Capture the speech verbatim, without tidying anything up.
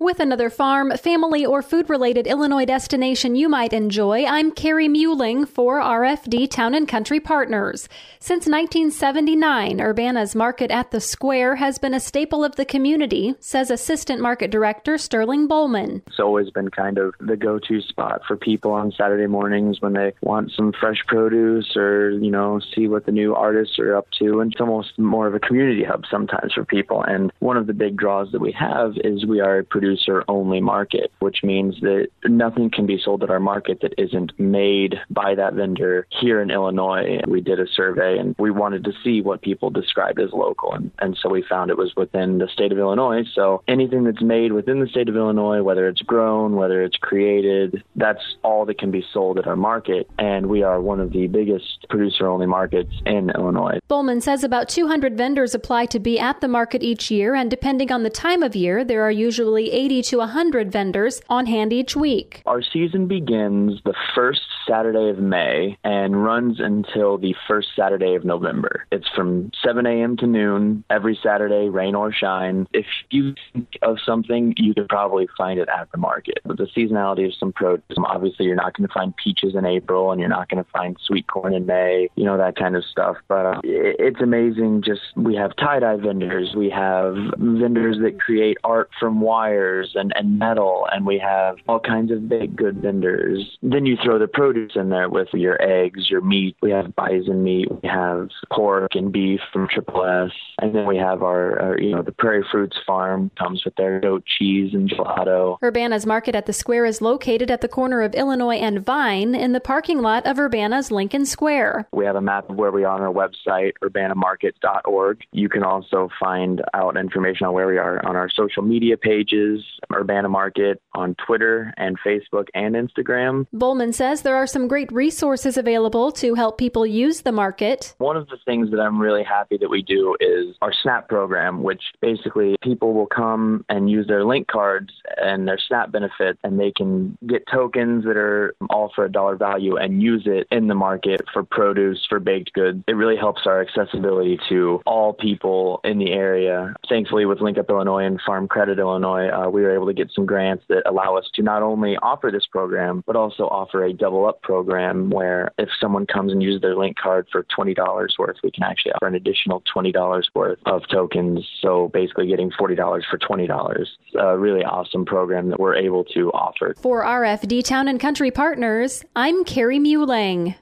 With another farm, family, or food-related Illinois destination you might enjoy, I'm Carrie Muehling for R F D Town and Country Partners. Since nineteen seventy-nine, Urbana's Market at the Square has been a staple of the community, says Assistant Market Director Sterling Bowman. It's always been kind of the go-to spot for people on Saturday mornings when they want some fresh produce or, you know, see what the new artists are up to. And it's almost more of a community hub sometimes for people. And one of the big draws that we have is we are a producer-only market, which means that nothing can be sold at our market that isn't made by that vendor here in Illinois. We did a survey and we wanted to see what people described as local. And, and so we found it was within the state of Illinois. So anything that's made within the state of Illinois, whether it's grown, whether it's created, that's all that can be sold at our market. And we are one of the biggest producer-only markets in Illinois. Bowman says about two hundred vendors apply to be at the market each year, and depending on the time of year, there are usually eighty to one hundred vendors on hand each week. Our season begins the first Saturday of May and runs until the first Saturday of November. It's from seven a.m. to noon every Saturday, rain or shine. If you think of something, you could probably find it at the market. But the seasonality of some produce, obviously you're not going to find peaches in April and you're not going to find sweet corn in May, you know, that kind of stuff. But uh, it's amazing. Just we have tie-dye vendors. We have vendors that create art from wires and, and metal, and we have all kinds of baked good vendors. Then you throw the produce in there with your eggs, your meat. We have bison meat. We have pork and beef from Triple S. And then we have our, our you know, the Prairie Fruits Farm comes with their goat cheese and gelato. Urbana's Market at the Square is located at the corner of Illinois and Vine in the parking lot of Urbana's Lincoln Square. We have a map of where we are on our website, urbana market dot org. You can also find out information on where we are on our social media pages, Urbana Market on Twitter and Facebook and Instagram. Bowman says there are some great resources available to help people use the market. One of the things that I'm really happy that we do is our SNAP program, which basically people will come and use their link cards and their SNAP benefits, and they can get tokens that are all for a dollar value and use it in the market for produce, for baked goods. It really helps our accessibility to all people in the area. Thankfully, with Link Up Illinois and Farm Credit Illinois, uh, we were able to get some grants that allow us to not only offer this program, but also offer a double up program where if someone comes and uses their link card for twenty dollars worth, we can actually offer an additional twenty dollars worth of tokens. So basically getting forty dollars for twenty dollars. It's a really awesome program that we're able to offer. For R F D Town and Country Partners, I'm Carrie Muehling.